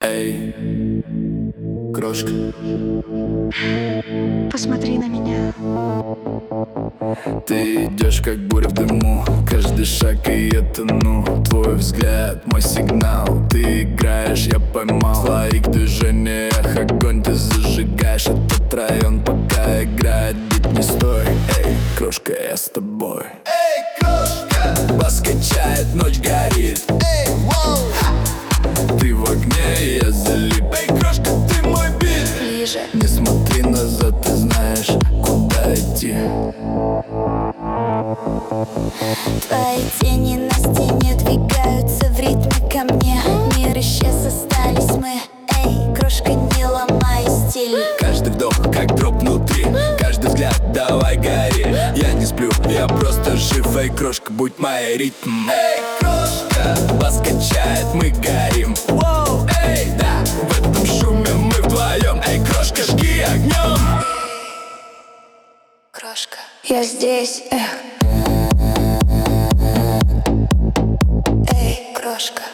Эй, крошка, Посмотри на меня. ты идешь как буря в дыму, каждый шаг и я тону. Твой взгляд, мой сигнал, ты играешь, я поймал. В твоих движениях огонь ты зажигаешь. Этот район пока играет бит, не стой. Эй, крошка, я с тобой. Эй, крошка, бас качает, ночь горит. Эй, воу, ты в огне, я залип. Эй, крошка, ты мой бит. Ближе. Не смотри назад, ты знаешь, куда идти. Твои тени на стене двигаются в ритме ко мне. Мир исчез, остались мы. Эй, крошка, не ломай стиль. Каждый вдох, как дроп внутри. Каждый взгляд, давай гори. Я не сплю, я просто жив. Эй, крошка, будь моей ритм. Эй, крошка, бас качает, мы горим. Воу, эй, да, в этом шуме мы вдвоем. Эй, крошка, жги огнем. Крошка. Я здесь, эх. Эй, Крошка.